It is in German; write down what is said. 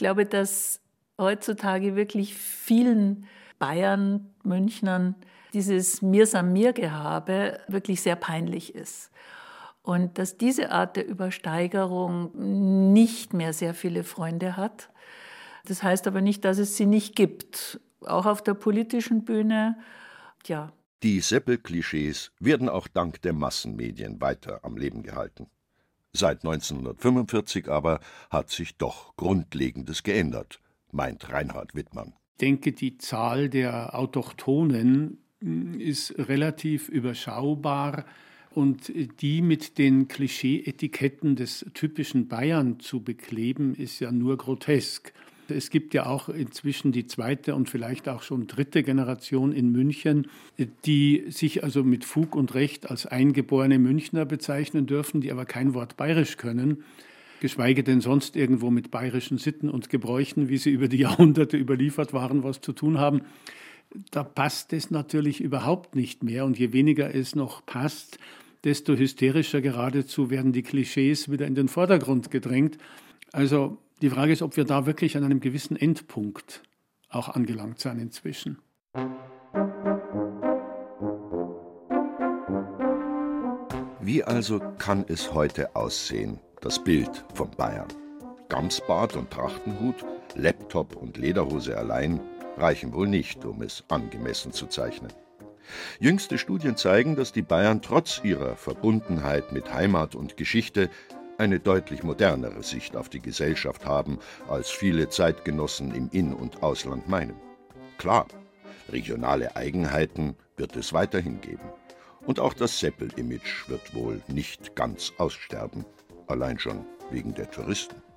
glaube, dass heutzutage wirklich vielen Bayern, Münchnern dieses Mir-san-mir-Gehabe wirklich sehr peinlich ist. Und dass diese Art der Übersteigerung nicht mehr sehr viele Freunde hat. Das heißt aber nicht, dass es sie nicht gibt. Auch auf der politischen Bühne, ja. Die Seppel-Klischees werden auch dank der Massenmedien weiter am Leben gehalten. Seit 1945 aber hat sich doch Grundlegendes geändert, meint Reinhard Wittmann. Ich denke, die Zahl der Autochthonen ist relativ überschaubar und die mit den Klischee-Etiketten des typischen Bayern zu bekleben, ist ja nur grotesk. Es gibt ja auch inzwischen die zweite und vielleicht auch schon dritte Generation in München, die sich also mit Fug und Recht als eingeborene Münchner bezeichnen dürfen, die aber kein Wort bayerisch können, geschweige denn sonst irgendwo mit bayerischen Sitten und Gebräuchen, wie sie über die Jahrhunderte überliefert waren, was zu tun haben. Da passt es natürlich überhaupt nicht mehr. Und je weniger es noch passt, desto hysterischer geradezu werden die Klischees wieder in den Vordergrund gedrängt. Also die Frage ist, ob wir da wirklich an einem gewissen Endpunkt auch angelangt sind inzwischen. Wie also kann es heute aussehen, das Bild von Bayern? Gamsbart und Trachtenhut, Laptop und Lederhose allein reichen wohl nicht, um es angemessen zu zeichnen. Jüngste Studien zeigen, dass die Bayern trotz ihrer Verbundenheit mit Heimat und Geschichte eine deutlich modernere Sicht auf die Gesellschaft haben, als viele Zeitgenossen im In- und Ausland meinen. Klar, regionale Eigenheiten wird es weiterhin geben. Und auch das Seppel-Image wird wohl nicht ganz aussterben, allein schon wegen der Touristen.